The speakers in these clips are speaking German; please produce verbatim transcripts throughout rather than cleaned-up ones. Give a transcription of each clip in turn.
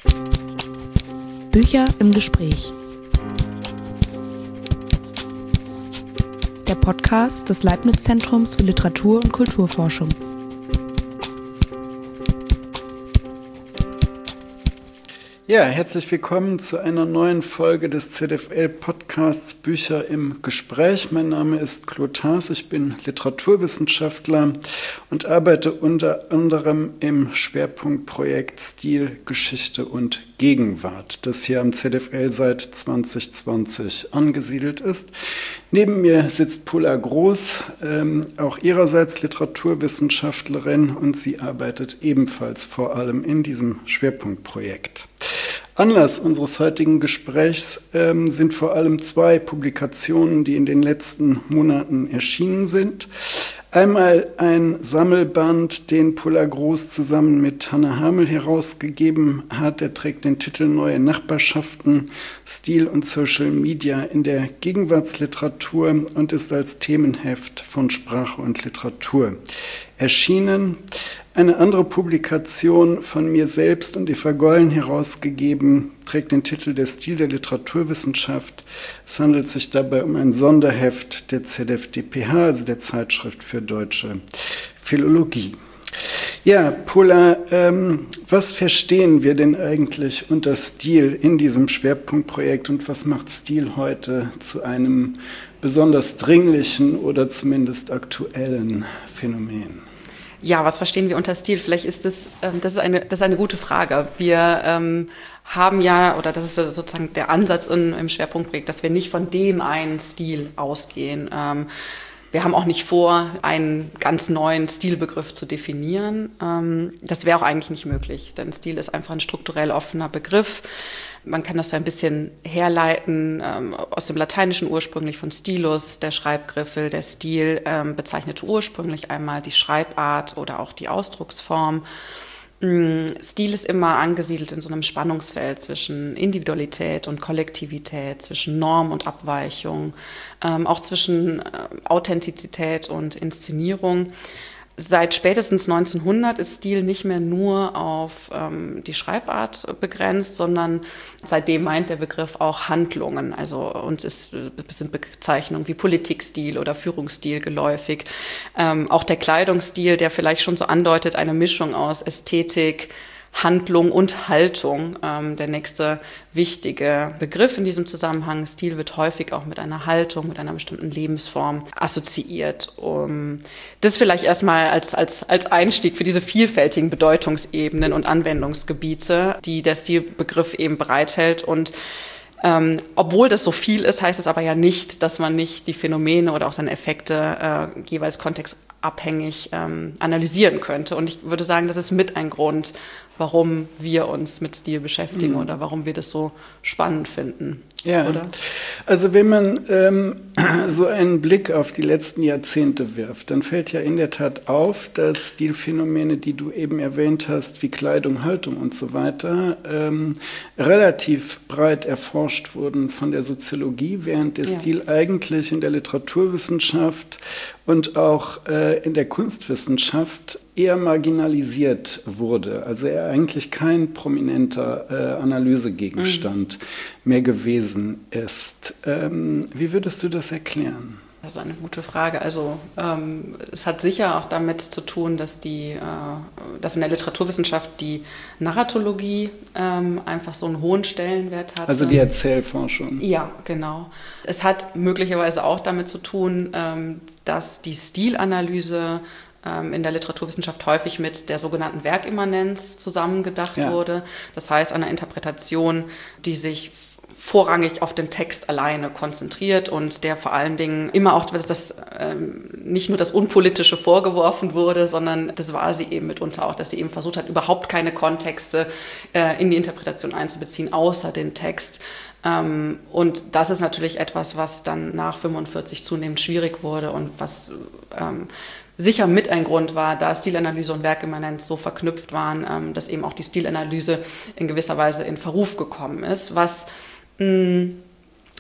Bücher im Gespräch. Der Podcast des Leibniz-Zentrums für Literatur- und Kulturforschung. Ja, herzlich willkommen zu einer neuen Folge des Z F L-Podcasts Bücher im Gespräch. Mein Name ist Claude Haas, ich bin Literaturwissenschaftler und arbeite unter anderem im Schwerpunktprojekt Stil, Geschichte und Gegenwart, das hier am Z F L seit zwanzig zwanzig angesiedelt ist. Neben mir sitzt Pola Groß, ähm, auch ihrerseits Literaturwissenschaftlerin, und sie arbeitet ebenfalls vor allem in diesem Schwerpunktprojekt. Anlass unseres heutigen Gesprächs ähm, sind vor allem zwei Publikationen, die in den letzten Monaten erschienen sind. Einmal ein Sammelband, den Pola Groß zusammen mit Hanna Hamel herausgegeben hat. Der trägt den Titel Neue Nachbarschaften, Stil und Social Media in der Gegenwartsliteratur und ist als Themenheft von Sprache und Literatur erschienen. Eine andere Publikation von mir selbst und Eva Gollen herausgegeben, trägt den Titel Der Stil der Literaturwissenschaft. Es handelt sich dabei um ein Sonderheft der Z F D P H, also der Zeitschrift für deutsche Philologie. Ja, Pola, ähm, was verstehen wir denn eigentlich unter Stil in diesem Schwerpunktprojekt und was macht Stil heute zu einem besonders dringlichen oder zumindest aktuellen Phänomen? Ja, was verstehen wir unter Stil? Vielleicht ist das, ähm, das ist eine, das ist eine gute Frage. Wir ähm, haben ja, oder das ist sozusagen der Ansatz in, im Schwerpunktprojekt, dass wir nicht von dem einen Stil ausgehen. Ähm, wir haben auch nicht vor, einen ganz neuen Stilbegriff zu definieren. Ähm, das wäre auch eigentlich nicht möglich, denn Stil ist einfach ein strukturell offener Begriff. Man kann das so ein bisschen herleiten ähm, aus dem Lateinischen ursprünglich von Stilus, der Schreibgriffel, der Stil ähm, bezeichnete ursprünglich einmal die Schreibart oder auch die Ausdrucksform. Ähm, Stil ist immer angesiedelt in so einem Spannungsfeld zwischen Individualität und Kollektivität, zwischen Norm und Abweichung, ähm, auch zwischen äh, Authentizität und Inszenierung. Seit spätestens neunzehnhundert ist Stil nicht mehr nur auf ähm, die Schreibart begrenzt, sondern seitdem meint der Begriff auch Handlungen. Also uns ist, sind Bezeichnungen wie Politikstil oder Führungsstil geläufig. Ähm, auch der Kleidungsstil, der vielleicht schon so andeutet, eine Mischung aus Ästhetik, Handlung und Haltung. Ähm, der nächste wichtige Begriff in diesem Zusammenhang, Stil, wird häufig auch mit einer Haltung, mit einer bestimmten Lebensform assoziiert. Um, das vielleicht erstmal als, als, als Einstieg für diese vielfältigen Bedeutungsebenen und Anwendungsgebiete, die der Stilbegriff eben bereithält. Und Ähm, obwohl das so viel ist, heißt es aber ja nicht, dass man nicht die Phänomene oder auch seine Effekte äh, jeweils kontextabhängig ähm, analysieren könnte. Und ich würde sagen, das ist mit ein Grund, warum wir uns mit Stil beschäftigen mhm. oder warum wir das so spannend finden. Ja, oder? Also wenn man ähm, so einen Blick auf die letzten Jahrzehnte wirft, dann fällt ja in der Tat auf, dass Stilphänomene, die du eben erwähnt hast, wie Kleidung, Haltung und so weiter, ähm, relativ breit erforscht wurden von der Soziologie, während der ja. Stil eigentlich in der Literaturwissenschaft und auch äh, in der Kunstwissenschaft eher marginalisiert wurde, also er eigentlich kein prominenter äh, Analysegegenstand mhm. mehr gewesen ist. Ähm, wie würdest du das erklären? Das ist eine gute Frage. Also ähm, es hat sicher auch damit zu tun, dass die, äh, dass in der Literaturwissenschaft die Narratologie ähm, einfach so einen hohen Stellenwert hat. Also die Erzählforschung. Ja, genau. Es hat möglicherweise auch damit zu tun, ähm, dass die Stilanalyse in der Literaturwissenschaft häufig mit der sogenannten Werkimmanenz zusammengedacht ja. wurde. Das heißt, einer Interpretation, die sich vorrangig auf den Text alleine konzentriert und der vor allen Dingen immer auch das, das ähm, nicht nur das Unpolitische vorgeworfen wurde, sondern das war sie eben mitunter auch, dass sie eben versucht hat, überhaupt keine Kontexte äh, in die Interpretation einzubeziehen, außer den Text. Ähm, und das ist natürlich etwas, was dann nach fünfundvierzig zunehmend schwierig wurde und was ähm, sicher mit ein Grund war, da Stilanalyse und Werkimmanenz so verknüpft waren, ähm, dass eben auch die Stilanalyse in gewisser Weise in Verruf gekommen ist, was mh,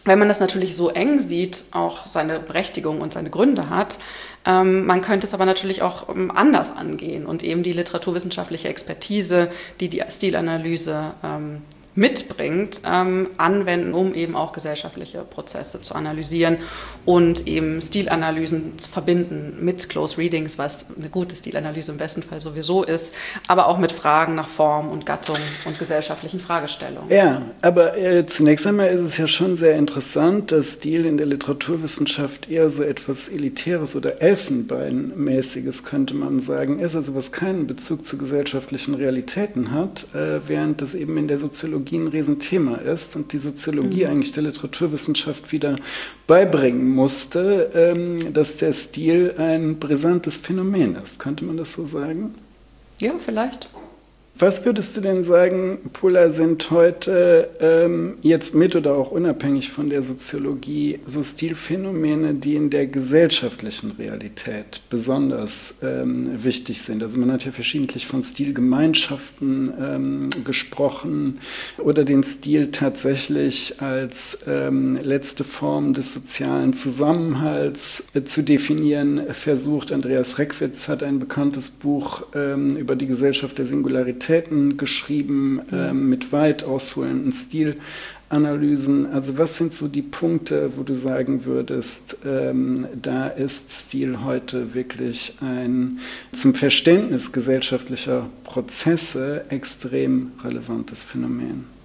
wenn man das natürlich so eng sieht, auch seine Berechtigung und seine Gründe hat, ähm, man könnte es aber natürlich auch ähm, anders angehen und eben die literaturwissenschaftliche Expertise, die die Stilanalyse ähm, mitbringt, ähm, anwenden, um eben auch gesellschaftliche Prozesse zu analysieren und eben Stilanalysen zu verbinden mit Close Readings, was eine gute Stilanalyse im besten Fall sowieso ist, aber auch mit Fragen nach Form und Gattung und gesellschaftlichen Fragestellungen. Ja, aber äh, zunächst einmal ist es ja schon sehr interessant, dass Stil in der Literaturwissenschaft eher so etwas Elitäres oder Elfenbeinmäßiges, könnte man sagen, ist, also was keinen Bezug zu gesellschaftlichen Realitäten hat, äh, während das eben in der Soziologie ein Riesenthema ist und die Soziologie mhm. eigentlich der Literaturwissenschaft wieder beibringen musste, ähm, dass der Stil ein brisantes Phänomen ist. Könnte man das so sagen? Ja, vielleicht. Was würdest du denn sagen, Pola, sind heute ähm, jetzt mit oder auch unabhängig von der Soziologie so Stilphänomene, die in der gesellschaftlichen Realität besonders ähm, wichtig sind? Also man hat ja verschiedentlich von Stilgemeinschaften ähm, gesprochen oder den Stil tatsächlich als ähm, letzte Form des sozialen Zusammenhalts äh, zu definieren versucht. Andreas Reckwitz hat ein bekanntes Buch ähm, über die Gesellschaft der Singularität geschrieben, äh, mit weit ausholenden Stilanalysen. Also was sind so die Punkte, wo du sagen würdest, ähm, da ist Stil heute wirklich ein zum Verständnis gesellschaftlicher Prozesse extrem relevantes Phänomen?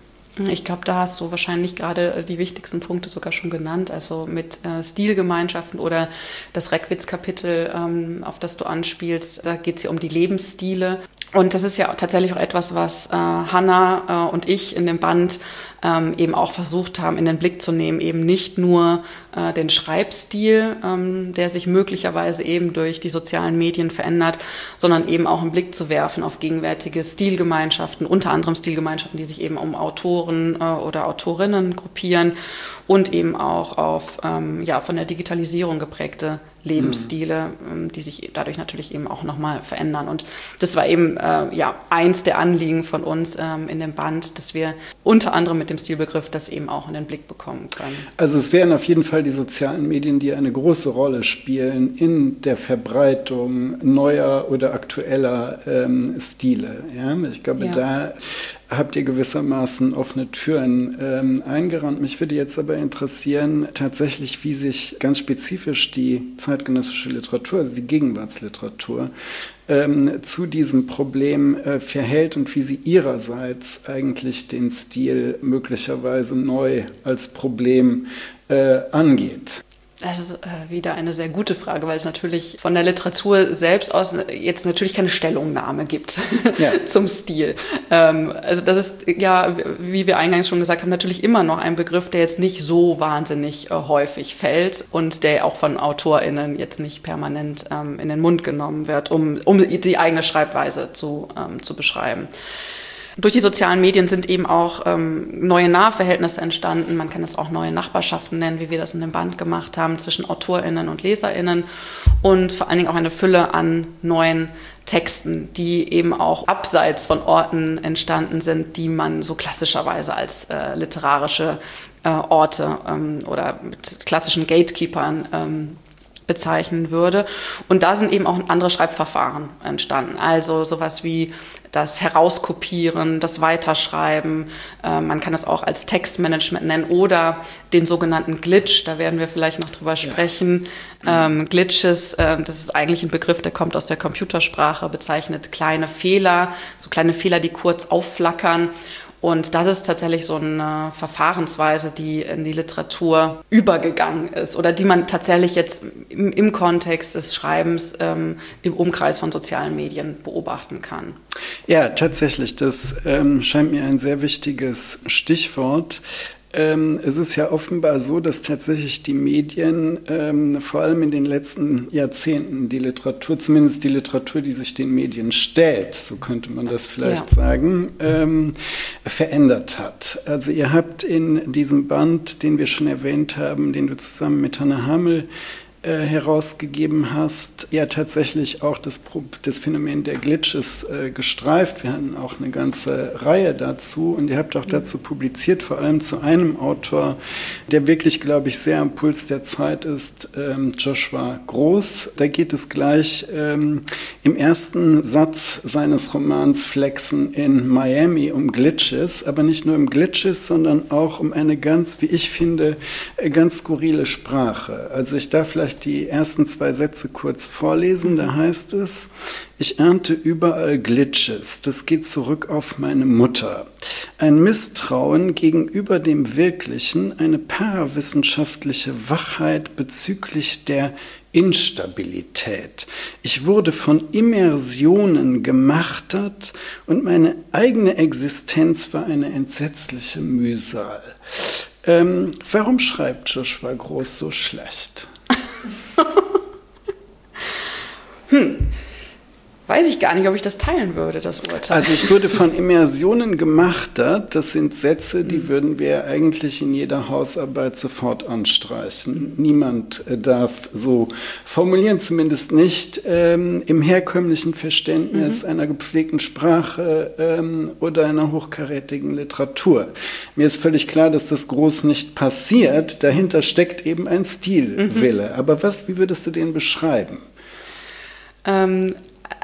Ich glaube, da hast du wahrscheinlich gerade die wichtigsten Punkte sogar schon genannt, also mit äh, Stilgemeinschaften oder das Reckwitz-Kapitel, ähm, auf das du anspielst, da geht es ja um die Lebensstile. Und das ist ja tatsächlich auch etwas, was äh, Hannah äh, und ich in dem Band ähm, eben auch versucht haben, in den Blick zu nehmen, eben nicht nur äh, den Schreibstil, ähm, der sich möglicherweise eben durch die sozialen Medien verändert, sondern eben auch einen Blick zu werfen auf gegenwärtige Stilgemeinschaften, unter anderem Stilgemeinschaften, die sich eben um Autoren äh, oder Autorinnen gruppieren und eben auch auf ähm, ja, von der Digitalisierung geprägte Lebensstile, mhm. die sich dadurch natürlich eben auch nochmal verändern. Und das war eben äh, ja, eins der Anliegen von uns ähm, in dem Band, dass wir unter anderem mit dem Stilbegriff das eben auch in den Blick bekommen können. Also es wären auf jeden Fall die sozialen Medien, die eine große Rolle spielen in der Verbreitung neuer oder aktueller ähm, Stile. Ja? Ich glaube, ja. da habt ihr gewissermaßen offene Türen ähm, eingerannt. Mich würde jetzt aber interessieren, tatsächlich, wie sich ganz spezifisch die zeitgenössische Literatur, also die Gegenwartsliteratur, ähm, zu diesem Problem äh, verhält und wie sie ihrerseits eigentlich den Stil möglicherweise neu als Problem äh, angeht. Das ist äh, wieder eine sehr gute Frage, weil es natürlich von der Literatur selbst aus jetzt natürlich keine Stellungnahme gibt ja. zum Stil. Ähm, also das ist ja, wie wir eingangs schon gesagt haben, natürlich immer noch ein Begriff, der jetzt nicht so wahnsinnig äh, häufig fällt und der auch von AutorInnen jetzt nicht permanent ähm, in den Mund genommen wird, um, um die eigene Schreibweise zu, ähm, zu beschreiben. Durch die sozialen Medien sind eben auch ähm, neue Nahverhältnisse entstanden. Man kann es auch neue Nachbarschaften nennen, wie wir das in dem Band gemacht haben, zwischen AutorInnen und LeserInnen und vor allen Dingen auch eine Fülle an neuen Texten, die eben auch abseits von Orten entstanden sind, die man so klassischerweise als äh, literarische äh, Orte ähm, oder mit klassischen Gatekeepern ähm, bezeichnen würde. Und da sind eben auch andere Schreibverfahren entstanden. Also sowas wie das Herauskopieren, das Weiterschreiben. Äh, man kann es auch als Textmanagement nennen oder den sogenannten Glitch. Da werden wir vielleicht noch drüber sprechen. Ja. Ähm, Glitches, äh, das ist eigentlich ein Begriff, der kommt aus der Computersprache, bezeichnet kleine Fehler, so kleine Fehler, die kurz aufflackern. Und das ist tatsächlich so eine Verfahrensweise, die in die Literatur übergegangen ist oder die man tatsächlich jetzt im, im Kontext des Schreibens ähm, im Umkreis von sozialen Medien beobachten kann. Ja, tatsächlich, das ähm, scheint mir ein sehr wichtiges Stichwort. Ähm, es ist ja offenbar so, dass tatsächlich die Medien, ähm, vor allem in den letzten Jahrzehnten, die Literatur, zumindest die Literatur, die sich den Medien stellt, so könnte man das vielleicht ja. sagen, ähm, verändert hat. Also ihr habt in diesem Band, den wir schon erwähnt haben, den du zusammen mit Hannah Hamel äh, herausgegeben hast, ja tatsächlich auch das, das Phänomen der Glitches äh, gestreift. Wir hatten auch eine ganze Reihe dazu und ihr habt auch dazu publiziert, vor allem zu einem Autor, der wirklich, glaube ich, sehr am Puls der Zeit ist, ähm, Joshua Gross. Da geht es gleich ähm, im ersten Satz seines Romans Flexen in Miami um Glitches, aber nicht nur um Glitches, sondern auch um eine ganz, wie ich finde, ganz skurrile Sprache. Also ich darf vielleicht die ersten zwei Sätze kurz vorlesen. Da heißt es: Ich ernte überall Glitches. Das geht zurück auf meine Mutter. Ein Misstrauen gegenüber dem Wirklichen, eine parawissenschaftliche Wachheit bezüglich der Instabilität. Ich wurde von Immersionen gemartert und meine eigene Existenz war eine entsetzliche Mühsal. Ähm, warum schreibt Joshua Gross so schlecht? hm. Weiß ich gar nicht, ob ich das teilen würde, das Urteil. Also ich wurde von Immersionen gemartert. Das sind Sätze, die würden wir eigentlich in jeder Hausarbeit sofort anstreichen. Niemand darf so formulieren, zumindest nicht ähm, im herkömmlichen Verständnis mhm. einer gepflegten Sprache ähm, oder einer hochkarätigen Literatur. Mir ist völlig klar, dass das groß nicht passiert. Dahinter steckt eben ein Stilwille. Mhm. Aber was, wie würdest du den beschreiben? Ähm,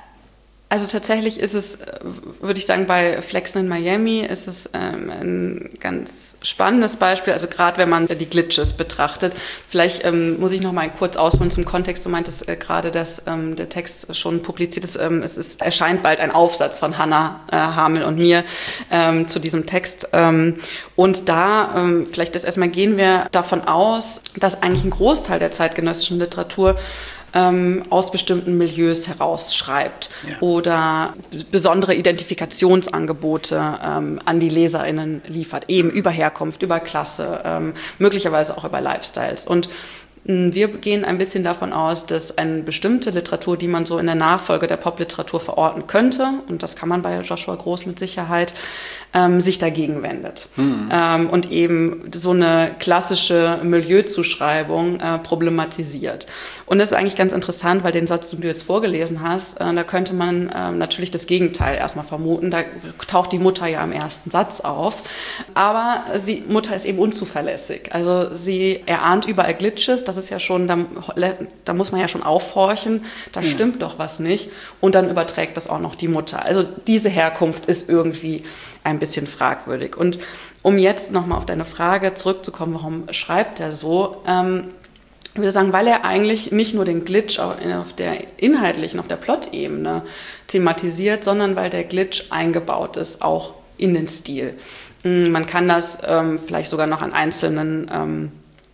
Also tatsächlich ist es, würde ich sagen, bei Flexen in Miami ist es ähm, ein ganz spannendes Beispiel, also gerade wenn man die Glitches betrachtet. Vielleicht ähm, muss ich noch mal kurz ausholen zum Kontext. Du meintest äh, gerade, dass ähm, der Text schon publiziert ist. Ähm, es ist, erscheint bald ein Aufsatz von Hannah äh, Hamel und mir ähm, zu diesem Text. Ähm, und da, ähm, vielleicht ist erstmal, gehen wir davon aus, dass eigentlich ein Großteil der zeitgenössischen Literatur Ähm, aus bestimmten Milieus herausschreibt ja. oder besondere Identifikationsangebote ähm, an die LeserInnen liefert, eben über Herkunft, über Klasse, ähm, möglicherweise auch über Lifestyles. Und mh, wir gehen ein bisschen davon aus, dass eine bestimmte Literatur, die man so in der Nachfolge der Popliteratur verorten könnte, und das kann man bei Joshua Gross mit Sicherheit, ähm, sich dagegen wendet. Mhm. Ähm, und eben so eine klassische Milieuzuschreibung äh, problematisiert. Und das ist eigentlich ganz interessant, weil den Satz, den du jetzt vorgelesen hast, äh, da könnte man äh, natürlich das Gegenteil erstmal vermuten. Da taucht die Mutter ja im ersten Satz auf. Aber die Mutter ist eben unzuverlässig. Also sie erahnt überall Glitches. Das ist ja schon, da, da muss man ja schon aufhorchen. Da ja. stimmt doch was nicht. Und dann überträgt das auch noch die Mutter. Also diese Herkunft ist irgendwie ein bisschen fragwürdig. Und um jetzt nochmal auf deine Frage zurückzukommen, warum schreibt er so? Ähm, ich würde sagen, weil er eigentlich nicht nur den Glitch auf der inhaltlichen, auf der Plot-Ebene thematisiert, sondern weil der Glitch eingebaut ist, auch in den Stil. Man kann das ähm, vielleicht sogar noch an einzelnen ähm,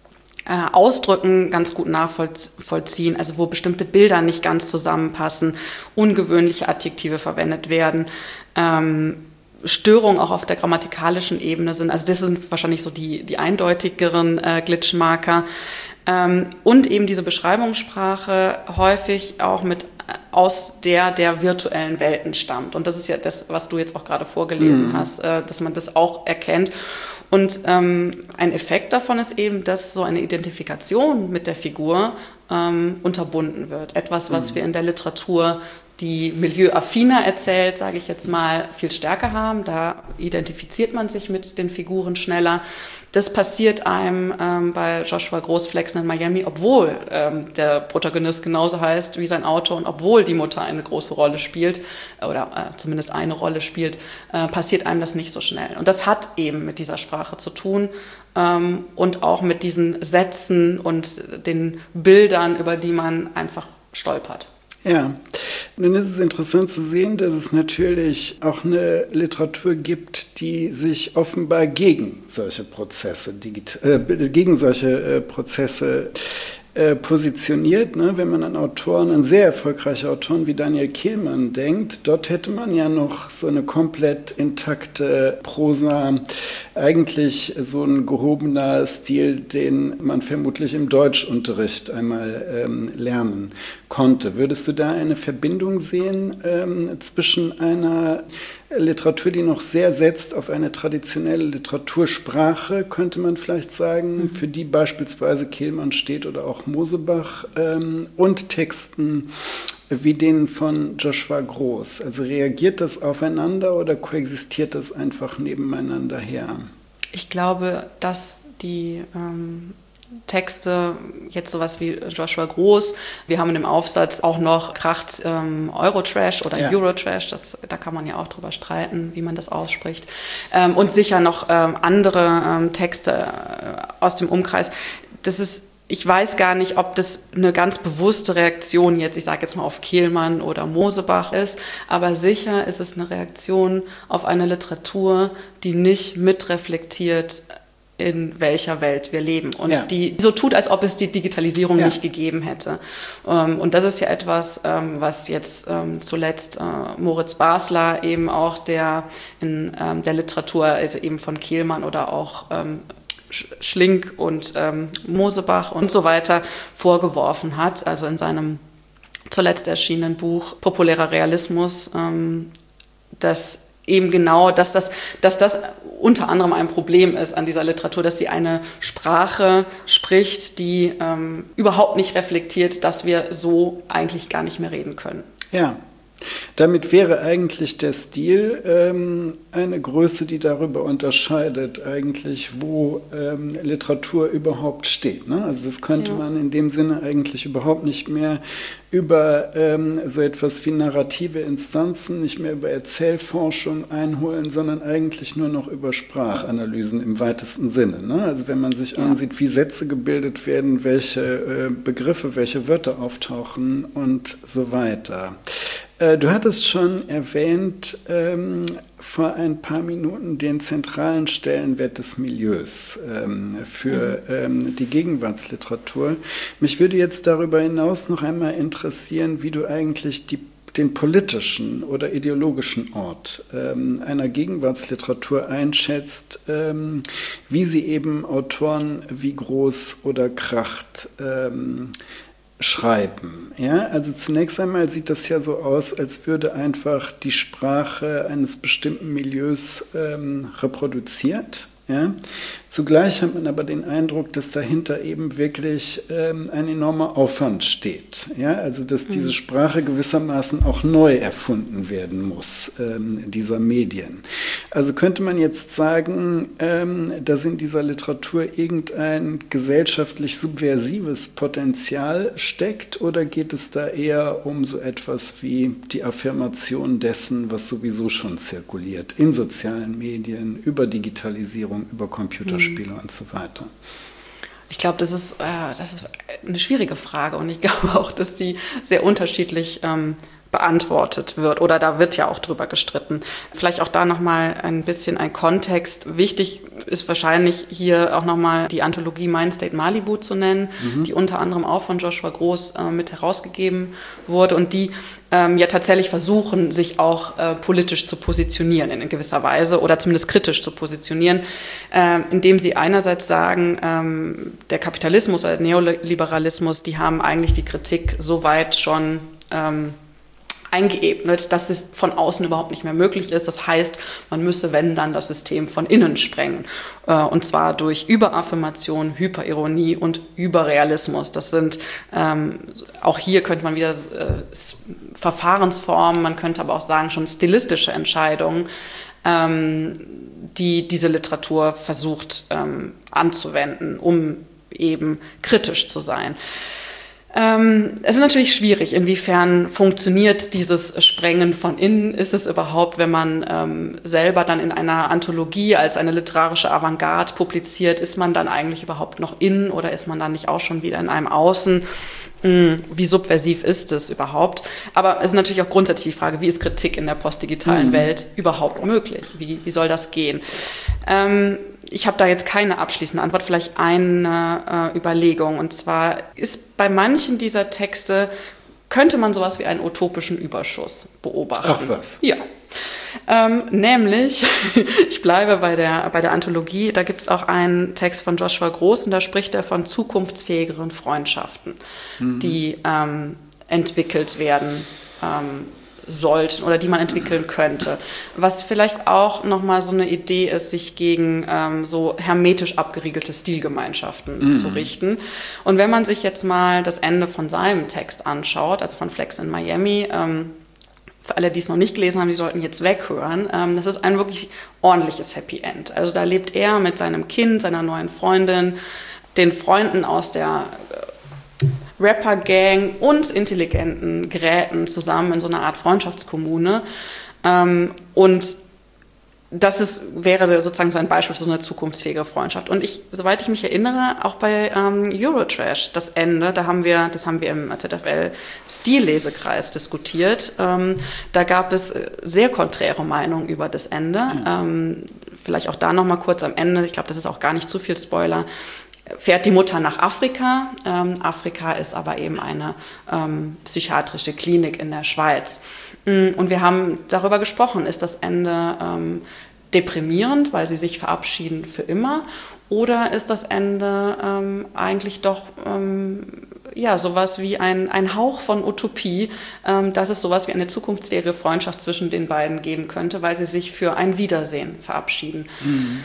äh, Ausdrücken ganz gut nachvollziehen, also wo bestimmte Bilder nicht ganz zusammenpassen, ungewöhnliche Adjektive verwendet werden, ähm, Störungen auch auf der grammatikalischen Ebene sind. Also das sind wahrscheinlich so die, die eindeutigeren äh, Glitchmarker. Ähm, und eben diese Beschreibungssprache häufig auch mit aus der der virtuellen Welten stammt. Und das ist ja das, was du jetzt auch gerade vorgelesen mhm. hast, äh, dass man das auch erkennt. Und ähm, ein Effekt davon ist eben, dass so eine Identifikation mit der Figur ähm, unterbunden wird. Etwas, was mhm. wir in der Literatur, die milieuaffiner erzählt, sage ich jetzt mal, viel stärker haben. Da identifiziert man sich mit den Figuren schneller. Das passiert einem ähm, bei Joshua Gross Flexen in Miami, obwohl ähm, der Protagonist genauso heißt wie sein Autor und obwohl die Mutter eine große Rolle spielt oder äh, zumindest eine Rolle spielt, äh, passiert einem das nicht so schnell. Und das hat eben mit dieser Sprache zu tun ähm, und auch mit diesen Sätzen und den Bildern, über die man einfach stolpert. Ja, nun ist es interessant zu sehen, dass es natürlich auch eine Literatur gibt, die sich offenbar gegen solche Prozesse, äh, gegen solche äh, Prozesse äh, positioniert. Ne? Wenn man an Autoren, an sehr erfolgreiche Autoren wie Daniel Kehlmann denkt, dort hätte man ja noch so eine komplett intakte Prosa, eigentlich so ein gehobener Stil, den man vermutlich im Deutschunterricht einmal ähm, lernen konnte. Würdest du da eine Verbindung sehen ähm, zwischen einer Literatur, die noch sehr setzt auf eine traditionelle Literatursprache, könnte man vielleicht sagen, mhm. für die beispielsweise Kehlmann steht oder auch Mosebach, ähm, und Texten wie denen von Joshua Gross. Also reagiert das aufeinander oder koexistiert das einfach nebeneinander her? Ich glaube, dass die ähm, Texte, jetzt sowas wie Joshua Gross, wir haben in dem Aufsatz auch noch Kracht ähm, Eurotrash oder ja. Eurotrash, das, da kann man ja auch drüber streiten, wie man das ausspricht. Ähm, und sicher noch ähm, andere ähm, Texte äh, aus dem Umkreis. Das ist Ich weiß gar nicht, ob das eine ganz bewusste Reaktion jetzt, ich sage jetzt mal auf Kehlmann oder Mosebach ist, aber sicher ist es eine Reaktion auf eine Literatur, die nicht mitreflektiert, in welcher Welt wir leben und ja. die so tut, als ob es die Digitalisierung ja. nicht gegeben hätte. Und das ist ja etwas, was jetzt zuletzt Moritz Basler eben auch, der in der Literatur, also eben von Kehlmann oder auch Schlink und ähm, Mosebach und so weiter vorgeworfen hat, also in seinem zuletzt erschienenen Buch Populärer Realismus, ähm, dass eben genau, dass das, dass das unter anderem ein Problem ist an dieser Literatur, dass sie eine Sprache spricht, die ähm, überhaupt nicht reflektiert, dass wir so eigentlich gar nicht mehr reden können. Ja. Damit wäre eigentlich der Stil ähm, eine Größe, die darüber unterscheidet, eigentlich, wo ähm, Literatur überhaupt steht. Ne? Also das könnte ja. man in dem Sinne eigentlich überhaupt nicht mehr über ähm, so etwas wie narrative Instanzen, nicht mehr über Erzählforschung einholen, sondern eigentlich nur noch über Sprachanalysen im weitesten Sinne. Ne? Also wenn man sich ja. ansieht, wie Sätze gebildet werden, welche äh, Begriffe, welche Wörter auftauchen und so weiter. Du hattest schon erwähnt ähm, vor ein paar Minuten den zentralen Stellenwert des Milieus ähm, für ähm, die Gegenwartsliteratur. Mich würde jetzt darüber hinaus noch einmal interessieren, wie du eigentlich die, den politischen oder ideologischen Ort ähm, einer Gegenwartsliteratur einschätzt, ähm, wie sie eben Autoren wie Gross oder Kracht ähm, schreiben. Ja, also zunächst einmal sieht das ja so aus, als würde einfach die Sprache eines bestimmten Milieus ähm, reproduziert. Ja? Zugleich hat man aber den Eindruck, dass dahinter eben wirklich ähm, ein enormer Aufwand steht. Ja? Also dass diese Sprache gewissermaßen auch neu erfunden werden muss, ähm, dieser Medien. Also könnte man jetzt sagen, ähm, dass in dieser Literatur irgendein gesellschaftlich subversives Potenzial steckt, oder geht es da eher um so etwas wie die Affirmation dessen, was sowieso schon zirkuliert, in sozialen Medien, über Digitalisierung, über Computerspiele und so weiter? Ich glaube, das ist, äh, das ist eine schwierige Frage, und ich glaube auch, dass die sehr unterschiedlich ähm, beantwortet wird, oder da wird ja auch drüber gestritten. Vielleicht auch da nochmal ein bisschen ein Kontext. Wichtig ist wahrscheinlich hier auch nochmal die Anthologie Mindstate Malibu zu nennen, mhm. die unter anderem auch von Joshua Gross äh, mit herausgegeben wurde und die ähm, ja tatsächlich versuchen, sich auch äh, politisch zu positionieren in gewisser Weise oder zumindest kritisch zu positionieren, äh, indem sie einerseits sagen, ähm, der Kapitalismus oder der Neoliberalismus, die haben eigentlich die Kritik so weit schon ähm, eingeebnet, dass es von außen überhaupt nicht mehr möglich ist. Das heißt, man müsse, wenn, dann das System von innen sprengen. Und zwar durch Überaffirmation, Hyperironie und Überrealismus. Das sind, ähm, auch hier könnte man wieder äh, Verfahrensformen, man könnte aber auch sagen, schon stilistische Entscheidungen, ähm, die diese Literatur versucht ähm, anzuwenden, um eben kritisch zu sein. Ähm, es ist natürlich schwierig, inwiefern funktioniert dieses Sprengen von innen. Ist es überhaupt, wenn man ähm, selber dann in einer Anthologie als eine literarische Avantgarde publiziert, ist man dann eigentlich überhaupt noch innen oder ist man dann nicht auch schon wieder in einem Außen? Hm, wie subversiv ist es überhaupt? Aber es ist natürlich auch grundsätzlich die Frage, wie ist Kritik in der postdigitalen mhm. Welt überhaupt möglich? Wie, wie soll das gehen? Ähm, Ich habe da jetzt keine abschließende Antwort, vielleicht eine äh, Überlegung. Und zwar ist bei manchen dieser Texte, könnte man sowas wie einen utopischen Überschuss beobachten. Ach was. Ja. Ähm, nämlich, ich bleibe bei der, bei der Anthologie, da gibt es auch einen Text von Joshua Gross und da spricht er von zukunftsfähigeren Freundschaften, mhm. die ähm, entwickelt werden ähm, sollten oder die man entwickeln könnte. Was vielleicht auch nochmal so eine Idee ist, sich gegen ähm, so hermetisch abgeriegelte Stilgemeinschaften mm. zu richten. Und wenn man sich jetzt mal das Ende von seinem Text anschaut, also von Flex in Miami, ähm, für alle, die es noch nicht gelesen haben, die sollten jetzt weghören, ähm, das ist ein wirklich ordentliches Happy End. Also da lebt er mit seinem Kind, seiner neuen Freundin, den Freunden aus der Rapper-Gang und intelligenten Geräten zusammen in so einer Art Freundschaftskommune. Ähm, und das ist, wäre sozusagen so ein Beispiel für so eine zukunftsfähige Freundschaft. Und ich, soweit ich mich erinnere, auch bei ähm, Eurotrash, das Ende, da haben wir, das haben wir im Z F L-Stillesekreis diskutiert. Ähm, da gab es sehr konträre Meinungen über das Ende. Ja. Ähm, vielleicht auch da nochmal kurz am Ende, ich glaube, das ist auch gar nicht zu viel Spoiler, fährt die Mutter nach Afrika. Ähm, Afrika ist aber eben eine ähm, psychiatrische Klinik in der Schweiz. Und wir haben darüber gesprochen, ist das Ende ähm, deprimierend, weil sie sich verabschieden für immer, oder ist das Ende ähm, eigentlich doch ähm, ja, sowas wie ein, ein Hauch von Utopie, ähm, dass es sowas wie eine zukunftsfähige Freundschaft zwischen den beiden geben könnte, weil sie sich für ein Wiedersehen verabschieden. Mhm.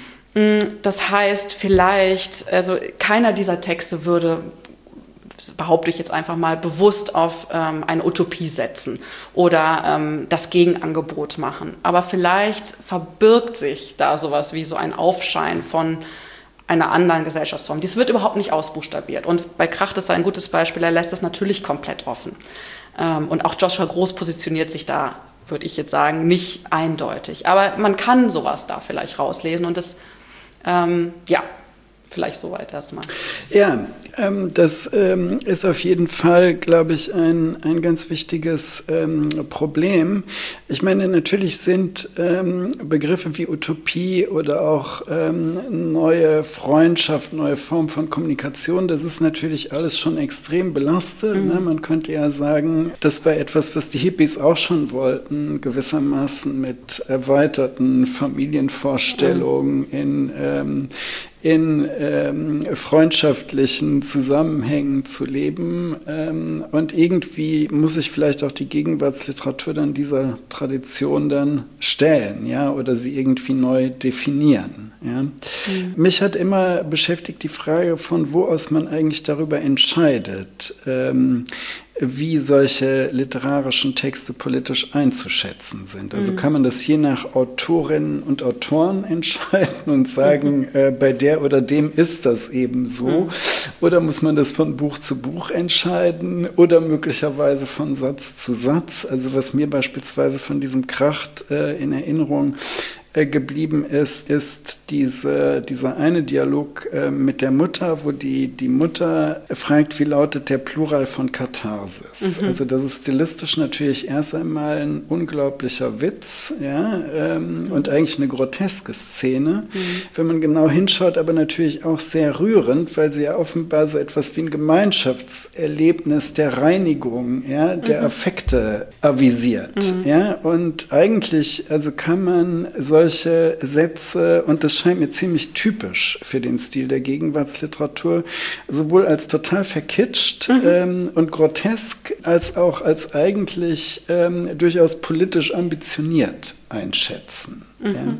Das heißt, vielleicht, also keiner dieser Texte würde, behaupte ich jetzt einfach mal, bewusst auf ähm, eine Utopie setzen oder ähm, das Gegenangebot machen. Aber vielleicht verbirgt sich da sowas wie so ein Aufschein von einer anderen Gesellschaftsform. Dies wird überhaupt nicht ausbuchstabiert. Und bei Kracht ist ein gutes Beispiel, er lässt es natürlich komplett offen. Ähm, und auch Joshua Gross positioniert sich da, würde ich jetzt sagen, nicht eindeutig. Aber man kann sowas da vielleicht rauslesen und das Ähm, ja, vielleicht soweit erstmal. Ja, ähm, das ähm, ist auf jeden Fall, glaube ich, ein, ein ganz wichtiges ähm, Problem. Ich meine, natürlich sind ähm, Begriffe wie Utopie oder auch ähm, neue Freundschaft, neue Form von Kommunikation, das ist natürlich alles schon extrem belastet. Mhm. Ne? Man könnte ja sagen, das war etwas, was die Hippies auch schon wollten, gewissermaßen mit erweiterten Familienvorstellungen mhm. in ähm, in ähm, freundschaftlichen Zusammenhängen zu leben. Ähm, und irgendwie muss sich vielleicht auch die Gegenwartsliteratur dann dieser Tradition dann stellen, ja, oder sie irgendwie neu definieren. Ja. Mhm. Mich hat immer beschäftigt die Frage, von wo aus man eigentlich darüber entscheidet, ähm, wie solche literarischen Texte politisch einzuschätzen sind. Also mhm. kann man das je nach Autorinnen und Autoren entscheiden und sagen, mhm. äh, bei der oder dem ist das eben so. Mhm. Oder muss man das von Buch zu Buch entscheiden oder möglicherweise von Satz zu Satz. Also was mir beispielsweise von diesem Kracht äh, in Erinnerung geblieben ist, ist diese, dieser eine Dialog äh, mit der Mutter, wo die, die Mutter fragt, wie lautet der Plural von Katharsis. Mhm. Also das ist stilistisch natürlich erst einmal ein unglaublicher Witz, ja, ähm, und eigentlich eine groteske Szene, mhm. wenn man genau hinschaut, aber natürlich auch sehr rührend, weil sie ja offenbar so etwas wie ein Gemeinschaftserlebnis der Reinigung, ja, der mhm. Affekte avisiert. Mhm. Ja, und eigentlich, also kann man so solche Sätze, und das scheint mir ziemlich typisch für den Stil der Gegenwartsliteratur, sowohl als total verkitscht mhm. ähm, und grotesk, als auch als eigentlich ähm, durchaus politisch ambitioniert einschätzen. Mhm. Ja?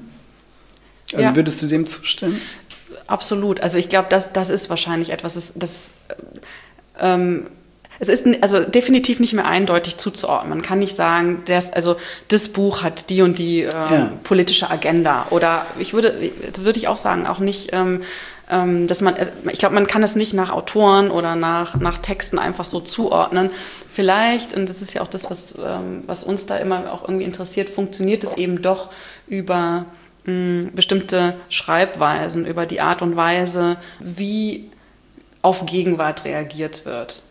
Also ja. Würdest du dem zustimmen? Absolut. Also ich glaube, das, das ist wahrscheinlich etwas, das, das ähm, es ist also definitiv nicht mehr eindeutig zuzuordnen. Man kann nicht sagen, das, also das Buch hat die und die ähm, ja. politische Agenda. Oder ich würde, würde ich auch sagen, auch nicht, ähm, dass man, ich glaube, man kann es nicht nach Autoren oder nach, nach Texten einfach so zuordnen. Vielleicht, und das ist ja auch das, was, ähm, was uns da immer auch irgendwie interessiert, funktioniert es eben doch über mh, bestimmte Schreibweisen, über die Art und Weise, wie auf Gegenwart reagiert wird.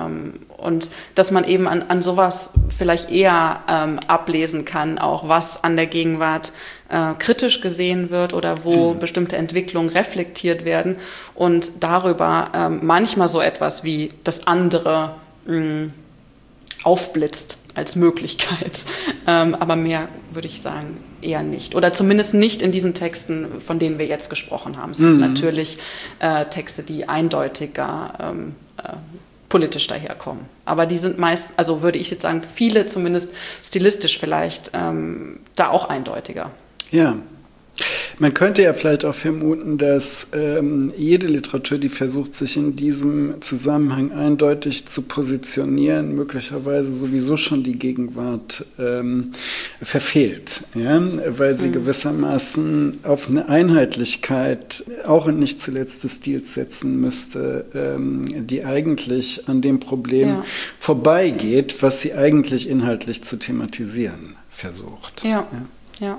Und dass man eben an, an sowas vielleicht eher ähm, ablesen kann, auch was an der Gegenwart äh, kritisch gesehen wird oder wo mhm. bestimmte Entwicklungen reflektiert werden und darüber ähm, manchmal so etwas wie das andere mh, aufblitzt als Möglichkeit. Ähm, aber mehr würde ich sagen eher nicht. Oder zumindest nicht in diesen Texten, von denen wir jetzt gesprochen haben. Es gibt mhm. natürlich äh, Texte, die eindeutiger ähm, äh, politisch daherkommen. Aber die sind meist, also würde ich jetzt sagen, viele zumindest stilistisch vielleicht ähm, da auch eindeutiger. Ja. Man könnte ja vielleicht auch vermuten, dass ähm, jede Literatur, die versucht, sich in diesem Zusammenhang eindeutig zu positionieren, möglicherweise sowieso schon die Gegenwart ähm, verfehlt, ja? Weil sie mhm. gewissermaßen auf eine Einheitlichkeit, auch und nicht zuletzt des Stils, setzen müsste, ähm, die eigentlich an dem Problem ja. vorbeigeht, was sie eigentlich inhaltlich zu thematisieren versucht. Ja, ja. ja.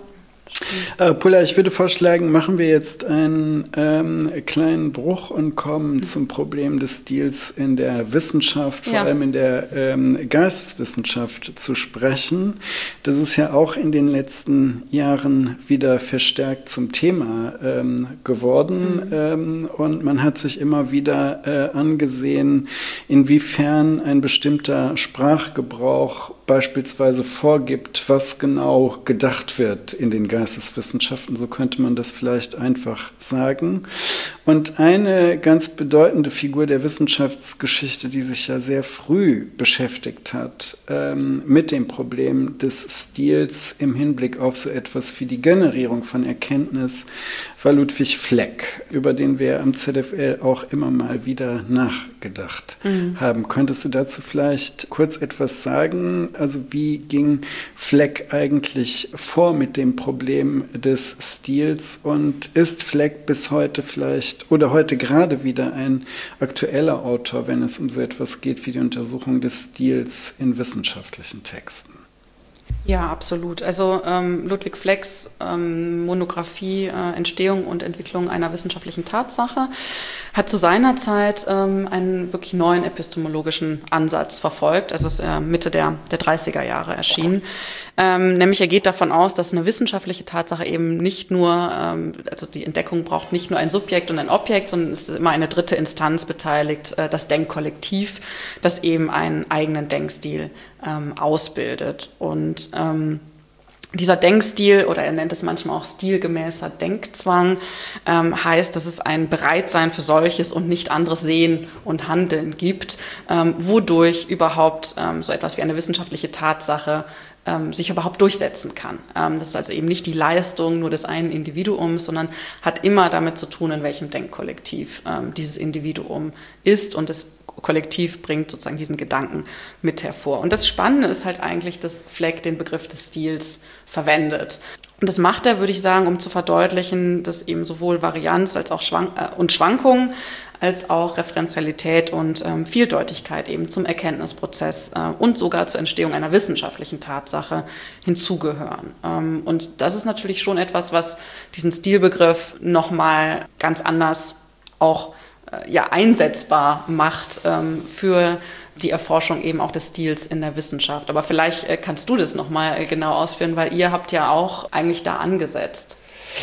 Äh, Pulla, ich würde vorschlagen, machen wir jetzt einen ähm, kleinen Bruch und kommen mhm. zum Problem des Stils in der Wissenschaft, vor ja. allem in der ähm, Geisteswissenschaft zu sprechen. Das ist ja auch in den letzten Jahren wieder verstärkt zum Thema ähm, geworden mhm. ähm, und man hat sich immer wieder äh, angesehen, inwiefern ein bestimmter Sprachgebrauch beispielsweise vorgibt, was genau gedacht wird in den Geisteswissenschaften, so könnte man das vielleicht einfach sagen. Und eine ganz bedeutende Figur der Wissenschaftsgeschichte, die sich ja sehr früh beschäftigt hat ähm, mit dem Problem des Stils im Hinblick auf so etwas wie die Generierung von Erkenntnis, war Ludwig Fleck, über den wir am Z F L auch immer mal wieder nachgedacht mhm. haben. Könntest du dazu vielleicht kurz etwas sagen? Also wie ging Fleck eigentlich vor mit dem Problem des Stils und ist Fleck bis heute vielleicht oder heute gerade wieder ein aktueller Autor, wenn es um so etwas geht wie die Untersuchung des Stils in wissenschaftlichen Texten? Ja, absolut. Also ähm, Ludwig Flecks ähm, Monographie äh, Entstehung und Entwicklung einer wissenschaftlichen Tatsache hat zu seiner Zeit ähm, einen wirklich neuen epistemologischen Ansatz verfolgt. Also es ist äh, Mitte der, der dreißiger Jahre erschienen. Ähm, nämlich er geht davon aus, dass eine wissenschaftliche Tatsache eben nicht nur, ähm, also die Entdeckung braucht nicht nur ein Subjekt und ein Objekt, sondern es ist immer eine dritte Instanz beteiligt, äh, das Denkkollektiv, das eben einen eigenen Denkstil ähm, ausbildet. Und ähm, dieser Denkstil, oder er nennt es manchmal auch stilgemäßer Denkzwang, ähm, heißt, dass es ein Bereitsein für solches und nicht anderes Sehen und Handeln gibt, ähm, wodurch überhaupt ähm, so etwas wie eine wissenschaftliche Tatsache ähm, sich überhaupt durchsetzen kann. Ähm, das ist also eben nicht die Leistung nur des einen Individuums, sondern hat immer damit zu tun, in welchem Denkkollektiv ähm, dieses Individuum ist, und das Kollektiv bringt sozusagen diesen Gedanken mit hervor. Und das Spannende ist halt eigentlich, dass Fleck den Begriff des Stils verwendet. Und das macht er, würde ich sagen, um zu verdeutlichen, dass eben sowohl Varianz als auch Schwank- äh, und Schwankungen als auch Referenzialität und ähm, Vieldeutigkeit eben zum Erkenntnisprozess äh, und sogar zur Entstehung einer wissenschaftlichen Tatsache hinzugehören. Ähm, und das ist natürlich schon etwas, was diesen Stilbegriff nochmal ganz anders auch ja, einsetzbar macht ähm, für die Erforschung eben auch des Stils in der Wissenschaft. Aber vielleicht äh, kannst du das nochmal äh, genau ausführen, weil ihr habt ja auch eigentlich da angesetzt.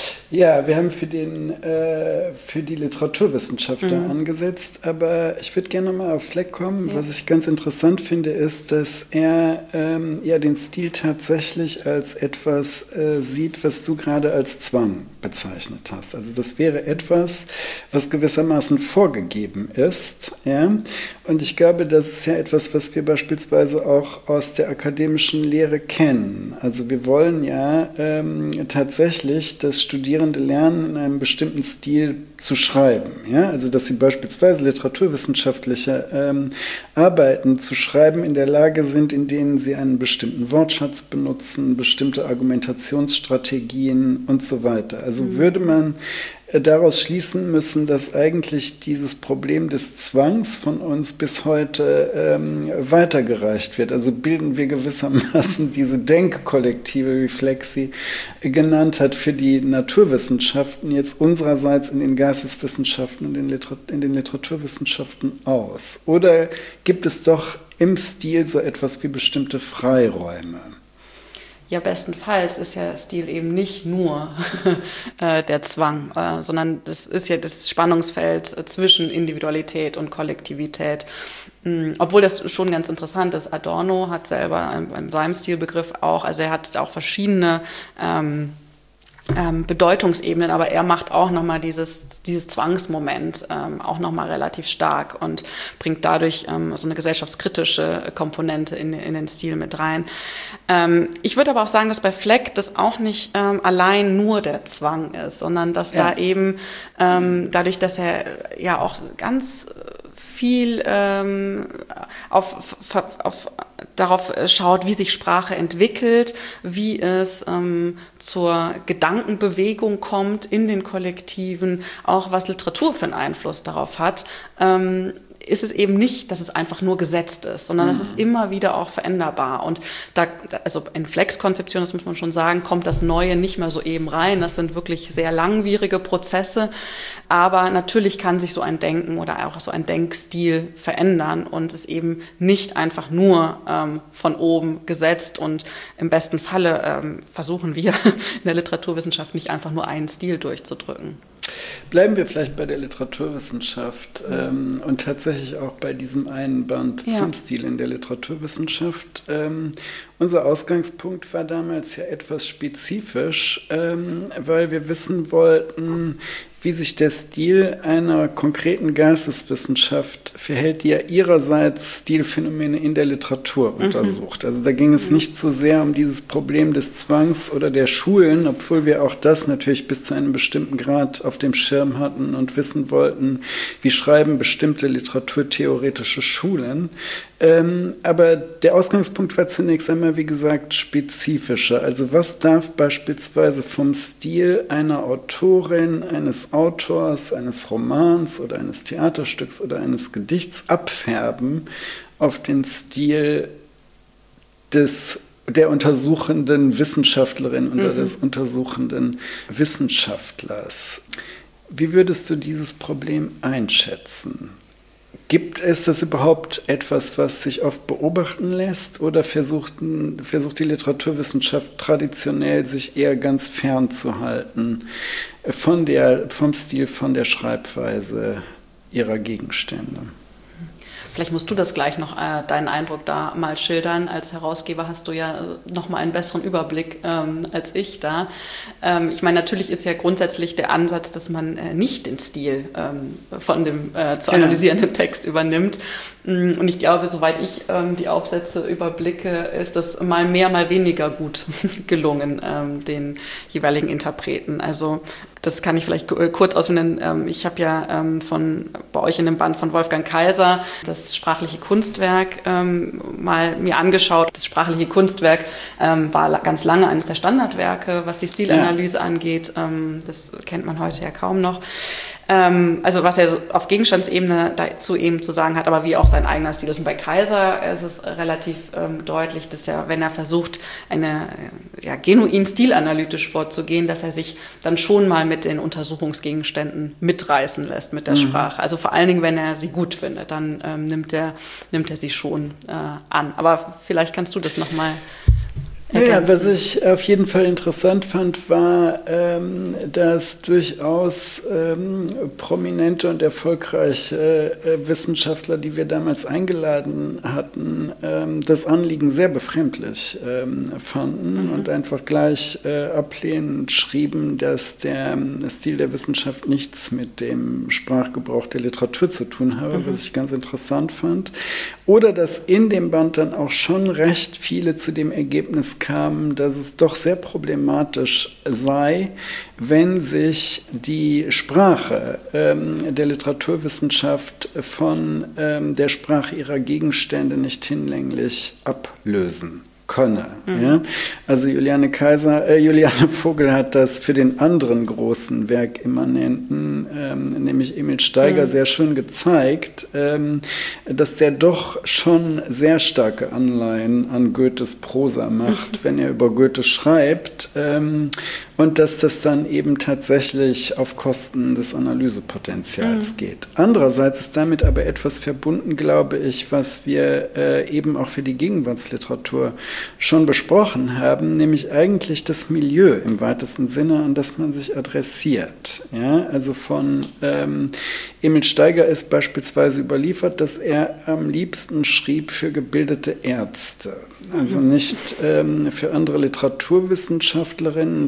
Ja, wir haben für, den, äh, für die Literaturwissenschaft da mhm. angesetzt, aber ich würde gerne mal auf Fleck kommen. Ja. Was ich ganz interessant finde, ist, dass er ähm, ja den Stil tatsächlich als etwas äh, sieht, was du gerade als Zwang bezeichnet hast. Also das wäre etwas, was gewissermaßen vorgegeben ist. Ja? Und ich glaube, das ist ja etwas, was wir beispielsweise auch aus der akademischen Lehre kennen. Also wir wollen ja ähm, tatsächlich das Studieren lernen, in einem bestimmten Stil zu schreiben. Ja? Also, dass sie beispielsweise literaturwissenschaftliche ähm, Arbeiten zu schreiben in der Lage sind, in denen sie einen bestimmten Wortschatz benutzen, bestimmte Argumentationsstrategien und so weiter. Also mhm. würde man daraus schließen müssen, dass eigentlich dieses Problem des Zwangs von uns bis heute ähm, weitergereicht wird. Also bilden wir gewissermaßen diese Denkkollektive, wie Fleck sie genannt hat, für die Naturwissenschaften jetzt unsererseits in den Geisteswissenschaften und in, Literat- in den Literaturwissenschaften aus? Oder gibt es doch im Stil so etwas wie bestimmte Freiräume? Ja, bestenfalls ist ja Stil eben nicht nur äh, der Zwang, äh, sondern das ist ja das Spannungsfeld äh, zwischen Individualität und Kollektivität. Mhm. Obwohl das schon ganz interessant ist. Adorno hat selber in seinem Stilbegriff auch, also er hat auch verschiedene ähm, ähm, Bedeutungsebenen, aber er macht auch nochmal dieses, dieses Zwangsmoment ähm, auch nochmal relativ stark und bringt dadurch ähm, so eine gesellschaftskritische Komponente in, in den Stil mit rein. Ähm, ich würde aber auch sagen, dass bei Fleck das auch nicht ähm, allein nur der Zwang ist, sondern dass ja. da eben ähm, dadurch, dass er ja auch ganz viel ähm, auf, auf, darauf schaut, wie sich Sprache entwickelt, wie es ähm, zur Gedankenbewegung kommt in den Kollektiven, auch was Literatur für einen Einfluss darauf hat, ähm, ist es eben nicht, dass es einfach nur gesetzt ist, sondern mhm. es ist immer wieder auch veränderbar. Und da, also in Flecks-Konzeption, das muss man schon sagen, kommt das Neue nicht mehr so eben rein. Das sind wirklich sehr langwierige Prozesse. Aber natürlich kann sich so ein Denken oder auch so ein Denkstil verändern und es eben nicht einfach nur ähm, von oben gesetzt. Und im besten Falle ähm, versuchen wir in der Literaturwissenschaft nicht einfach nur einen Stil durchzudrücken. Bleiben wir vielleicht bei der Literaturwissenschaft ähm, und tatsächlich auch bei diesem einen Band ja. zum Stil in der Literaturwissenschaft. Ähm, unser Ausgangspunkt war damals ja etwas spezifisch, ähm, weil wir wissen wollten, wie sich der Stil einer konkreten Geisteswissenschaft verhält, die ja ihrerseits Stilphänomene in der Literatur mhm. untersucht. Also da ging es mhm. nicht so sehr um dieses Problem des Zwangs oder der Schulen, obwohl wir auch das natürlich bis zu einem bestimmten Grad auf dem Schirm hatten und wissen wollten, wie schreiben bestimmte literaturtheoretische Schulen. Ähm, aber der Ausgangspunkt war zunächst einmal, wie gesagt, spezifischer. Also was darf beispielsweise vom Stil einer Autorin, eines Autors, eines Romans oder eines Theaterstücks oder eines Gedichts abfärben auf den Stil des, der untersuchenden Wissenschaftlerin oder mhm. des untersuchenden Wissenschaftlers? Wie würdest du dieses Problem einschätzen? Gibt es das überhaupt etwas, was sich oft beobachten lässt, oder versucht, versucht die Literaturwissenschaft traditionell sich eher ganz fern zu halten von der, vom Stil, von der Schreibweise ihrer Gegenstände? Vielleicht musst du das gleich noch, äh, deinen Eindruck da mal schildern. Als Herausgeber hast du ja äh, noch mal einen besseren Überblick ähm, als ich da. Ähm, ich meine, natürlich ist ja grundsätzlich der Ansatz, dass man äh, nicht den Stil ähm, von dem äh, zu analysierenden ja. Text übernimmt. Und ich glaube, soweit ich ähm, die Aufsätze überblicke, ist das mal mehr, mal weniger gut gelungen, ähm, den jeweiligen Interpreten. Also das kann ich vielleicht kurz ausführen. Ich habe ja von, bei euch in dem Band von Wolfgang Kaiser das sprachliche Kunstwerk ähm, mal mir angeschaut. Das sprachliche Kunstwerk ähm, war ganz lange eines der Standardwerke, was die Stilanalyse ja. angeht. Ähm, das kennt man heute ja kaum noch. Ähm, also was er so auf Gegenstandsebene dazu eben zu sagen hat, aber wie auch sein eigener Stil ist. Und bei Kaiser ist es relativ ähm, deutlich, dass er, wenn er versucht, eine ja, genuin stilanalytisch vorzugehen, dass er sich dann schon mal mit den Untersuchungsgegenständen mitreißen lässt mit der mhm. Sprache. Also vor allen Dingen, wenn er sie gut findet, dann ähm, nimmt er, nimmt er sie schon äh, an. Aber vielleicht kannst du das nochmal Ja, was ich auf jeden Fall interessant fand, war, ähm, dass durchaus ähm, prominente und erfolgreiche äh, Wissenschaftler, die wir damals eingeladen hatten, ähm, das Anliegen sehr befremdlich ähm, fanden mhm. und einfach gleich äh, ablehnend schrieben, dass der Stil der Wissenschaft nichts mit dem Sprachgebrauch der Literatur zu tun habe, mhm. was ich ganz interessant fand. Oder dass in dem Band dann auch schon recht viele zu dem Ergebnis kamen, dass es doch sehr problematisch sei, wenn sich die Sprache ähm, der Literaturwissenschaft von ähm, der Sprache ihrer Gegenstände nicht hinlänglich ablösen könne. Mhm. Ja? Also Juliane Kaiser, äh, Juliane Vogel hat das für den anderen großen Werkimmanenten, ähm, nämlich Emil Steiger, mhm. sehr schön gezeigt, ähm, dass der doch schon sehr starke Anleihen an Goethes Prosa macht, mhm. wenn er über Goethe schreibt, ähm, und dass das dann eben tatsächlich auf Kosten des Analysepotenzials mhm. geht. Andererseits ist damit aber etwas verbunden, glaube ich, was wir äh, eben auch für die Gegenwartsliteratur schon besprochen haben, nämlich eigentlich das Milieu im weitesten Sinne, an das man sich adressiert. Ja, also von ähm, Emil Steiger ist beispielsweise überliefert, dass er am liebsten schrieb für gebildete Ärzte. Also nicht ähm, für andere Literaturwissenschaftlerinnen und Literaturwissenschaftler,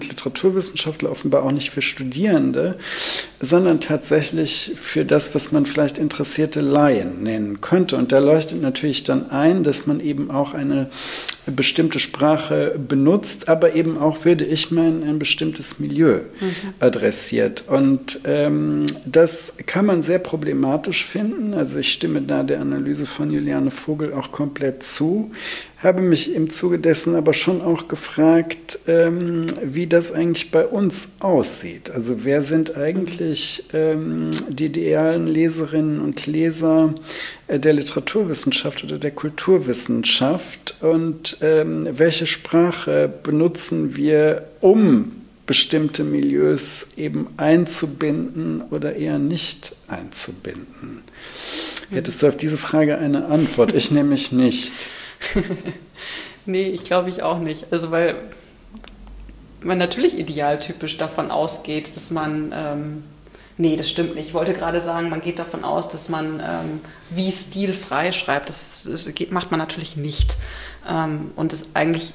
Literaturwissenschaftler, offenbar auch nicht für Studierende, sondern tatsächlich für das, was man vielleicht interessierte Laien nennen könnte. Und da leuchtet natürlich dann ein, dass man eben auch eine bestimmte Sprache benutzt, aber eben auch, würde ich meinen, ein bestimmtes Milieu mhm. adressiert. Und ähm, das kann man sehr problematisch finden. Also ich stimme da der Analyse von Juliane Vogel auch komplett zu. Habe mich im Zuge dessen aber schon auch gefragt, ähm, wie das eigentlich bei uns aussieht. Also wer sind eigentlich ähm, die idealen Leserinnen und Leser äh, der Literaturwissenschaft oder der Kulturwissenschaft und ähm, welche Sprache benutzen wir, um bestimmte Milieus eben einzubinden oder eher nicht einzubinden? Hättest du auf diese Frage eine Antwort? Ich nämlich nicht. Nee, ich glaube ich auch nicht. Also weil man natürlich idealtypisch davon ausgeht, dass man, ähm, nee, das stimmt nicht. Ich wollte gerade sagen, man geht davon aus, dass man ähm, wie stilfrei schreibt. Das, das geht, macht man natürlich nicht. Ähm, und es eigentlich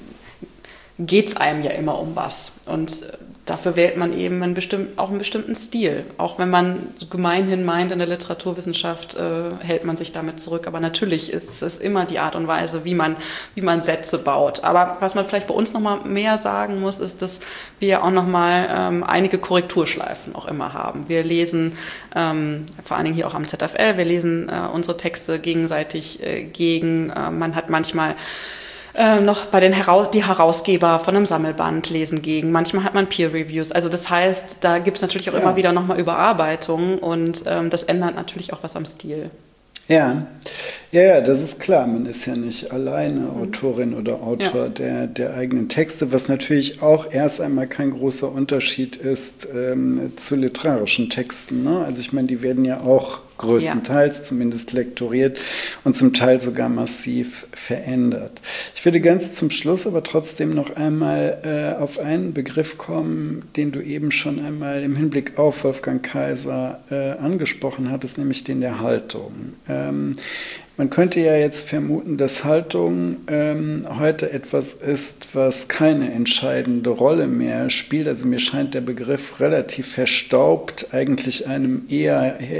geht es einem ja immer um was. Und dafür wählt man eben einen bestimmten, auch einen bestimmten Stil. Auch wenn man so gemeinhin meint, in der Literaturwissenschaft äh, hält man sich damit zurück. Aber natürlich ist es immer die Art und Weise, wie man, wie man Sätze baut. Aber was man vielleicht bei uns noch mal mehr sagen muss, ist, dass wir auch noch mal ähm, einige Korrekturschleifen auch immer haben. Wir lesen, ähm, vor allen Dingen hier auch am Z F L, wir lesen äh, unsere Texte gegenseitig äh, gegen. Äh, man hat manchmal Äh, noch bei den Heraus- die Herausgeber von einem Sammelband lesen gegen. Manchmal hat man Peer-Reviews. Also das heißt, da gibt es natürlich auch ja. immer wieder nochmal Überarbeitungen und ähm, das ändert natürlich auch was am Stil. Ja. ja, ja, das ist klar. Man ist ja nicht alleine mhm. Autorin oder Autor ja. der, der eigenen Texte, was natürlich auch erst einmal kein großer Unterschied ist ähm, zu literarischen Texten. Ne? Also ich meine, die werden ja auch größtenteils ja. zumindest lektoriert und zum Teil sogar massiv verändert. Ich würde ganz zum Schluss aber trotzdem noch einmal äh, auf einen Begriff kommen, den du eben schon einmal im Hinblick auf Wolfgang Kaiser äh, angesprochen hattest, nämlich den der Haltung. Ähm, Man könnte ja jetzt vermuten, dass Haltung ähm, heute etwas ist, was keine entscheidende Rolle mehr spielt. Also mir scheint der Begriff relativ verstaubt, eigentlich einem eher äh,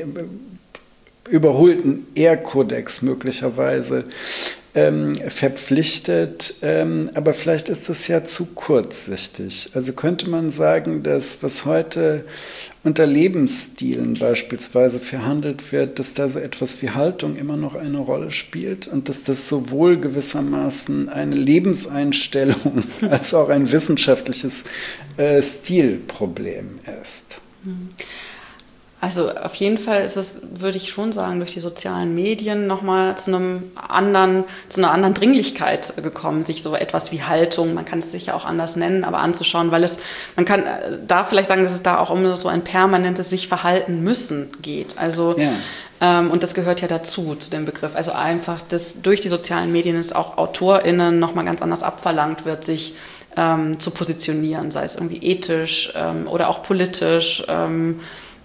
überholten Ehrkodex möglicherweise ähm, verpflichtet. Ähm, aber vielleicht ist das ja zu kurzsichtig. Also könnte man sagen, dass was heute unter Lebensstilen beispielsweise verhandelt wird, dass da so etwas wie Haltung immer noch eine Rolle spielt und dass das sowohl gewissermaßen eine Lebenseinstellung als auch ein wissenschaftliches äh, Stilproblem ist. Also auf jeden Fall ist es, würde ich schon sagen, durch die sozialen Medien nochmal zu einem anderen, zu einer anderen Dringlichkeit gekommen, sich so etwas wie Haltung, man kann es sicher auch anders nennen, aber anzuschauen, weil es, man kann da vielleicht sagen, dass es da auch um so ein permanentes sich verhalten müssen geht. Also ja. ähm, und das gehört ja dazu, zu dem Begriff. Also einfach, dass durch die sozialen Medien es auch AutorInnen nochmal ganz anders abverlangt wird, sich ähm, zu positionieren, sei es irgendwie ethisch ähm, oder auch politisch, ähm,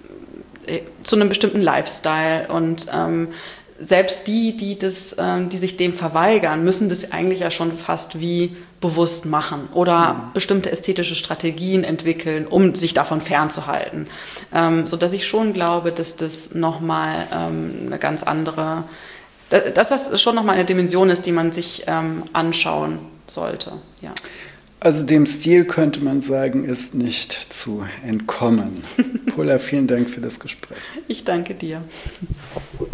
zu einem bestimmten Lifestyle und ähm, selbst die, die, das, ähm, die sich dem verweigern, müssen das eigentlich ja schon fast wie bewusst machen oder mhm. bestimmte ästhetische Strategien entwickeln, um sich davon fernzuhalten. Ähm, sodass ich schon glaube, dass das nochmal ähm, eine ganz andere, dass das schon nochmal eine Dimension ist, die man sich ähm, anschauen sollte. Ja. Also dem Stil könnte man sagen, ist nicht zu entkommen. Paula, vielen Dank für das Gespräch. Ich danke dir.